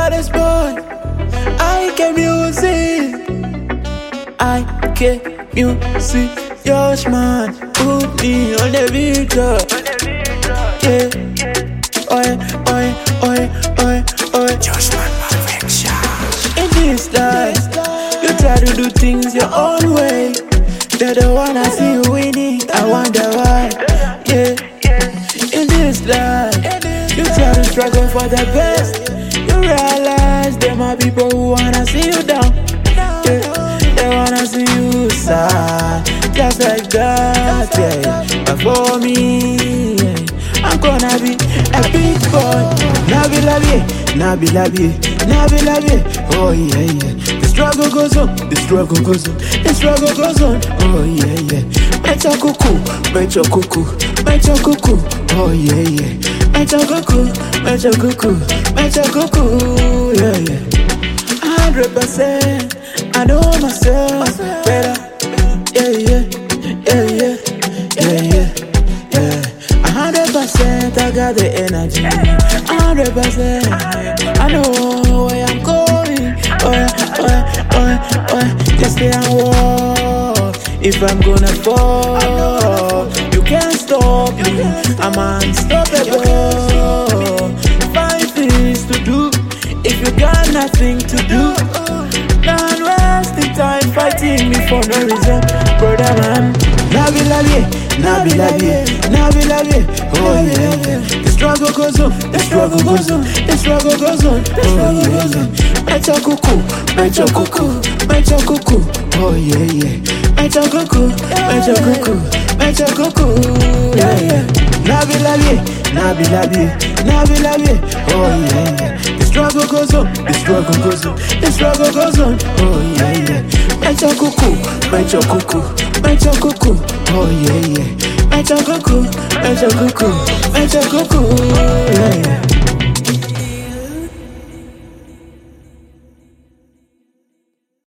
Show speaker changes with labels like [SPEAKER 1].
[SPEAKER 1] baddest boy. I can music. I can music. Yosh man, put me on the video. Yeah. Oi, oi, oi, oi, oi.
[SPEAKER 2] Josh man, perfection.
[SPEAKER 1] In this life, you try to do things your own way. They don't wanna see you winning. I wonder why. Yeah. In this life, you try to struggle for the best. You realize there are people who wanna see you down. Yeah. They wanna see you sad, just like that. Yeah. But for me, yeah, I'm gonna be a big boy. Nabi labi, nabi labi, nabi labi. Oh yeah, yeah. The struggle goes on, the struggle goes on, the struggle goes on. Oh yeah, yeah. Mecha kuku, mecha kuku, mecha kuku. Oh yeah, yeah. Mecha kuku, mecha kuku, mecha kuku. Yeah, yeah. 100%. I know myself better. Yeah, yeah, yeah, yeah, yeah, yeah, yeah. 100%, I got the energy. 100%, I know where I'm going. Just stay and walk. If I'm gonna fall, you can't stop me. I'm unstoppable. Find things to do if you got nothing to do. Don't waste the time fighting me for no reason, brother man. Nabi labi, nabi labi, nabi labi. Oh yeah, yeah. The struggle goes on, the struggle goes on, the struggle goes on. Oh yeah, yeah. Mecha kuku, mecha kuku, mecha kuku. Oh yeah, yeah. Mecha kuku, mecha kuku, mecha kuku. Yeah, yeah. Nabi labi, nabi labi, nabi labi. Oh yeah, yeah. The struggle goes on, the struggle goes on, the struggle goes on. Oh yeah, yeah. Mecha kuku, mecha kuku, mecha kuku. Oh yeah, yeah. Mecha kuku, mecha kuku, mecha kuku. Yeah, yeah.